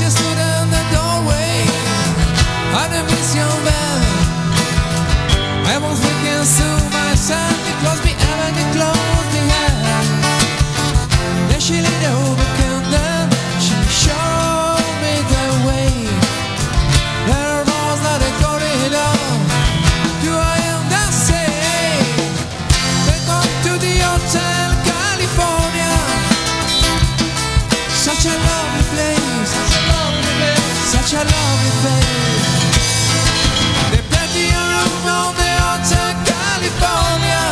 she stood in the doorway of the mission bell. I was looking so much and it closed me and it closed me hand. Then she lit over candle, she showed me the way. There was not a corridor to I am the same. Welcome to the Hotel California. Such a lovely place, such a lovely place, such a lovely place. The plenty of room on the Hotel California.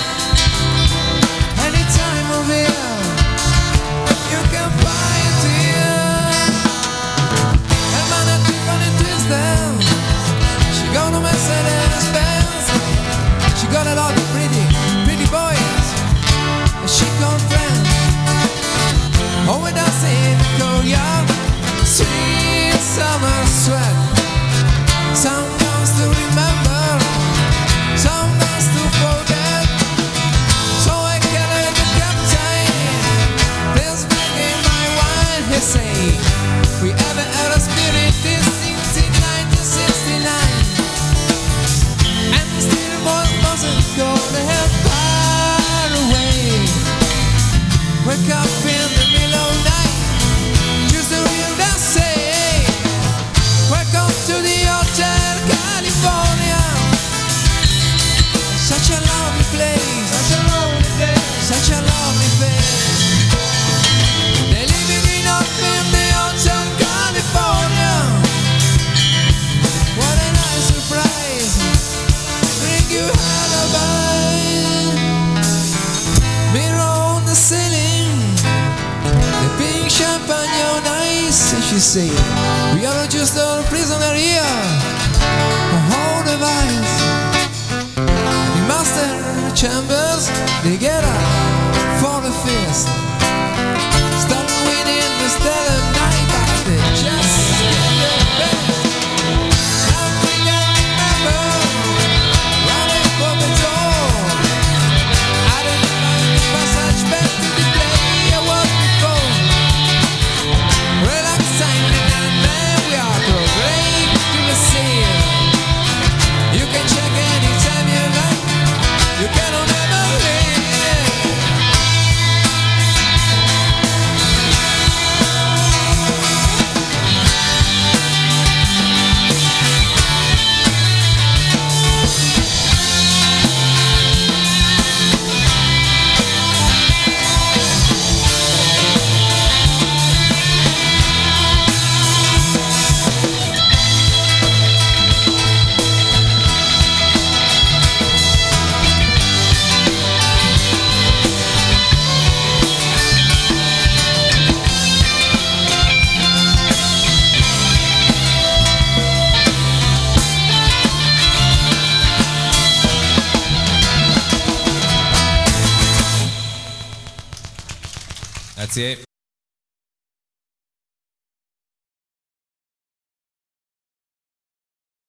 Any time of year you can buy it here. And man at Tiffany Twisted, she got a Mercedes Benz. She got a lot of pretty boys, and she got friends. Oh, we dance in Korea, sweet summer sweat. Some dance to remember, some dance to forget. So I can let the captain, this big in my wine, he say, we ever had a spirit this since in 1969. And still wasn't gonna have far away. Wake up in the middle of the night, just to hear them say, welcome to the Hotel California. Such a lovely place, such a lovely place, such a lovely place. They're living it up in the Hotel California. What a nice surprise, bring you alibi. Mirror on the ceiling, the pink champagne on ice, and she say, we are just a prisoner here, a whole device. And the master chambers, they get up for the feast. Start winning the stellar night, but they just get the best. Nothing I remember, running for the door. I don't find the passage back to the day I was before. Relaxing and then we are programmed to receive. You can check anytime you like, you cannot never leave. That's it.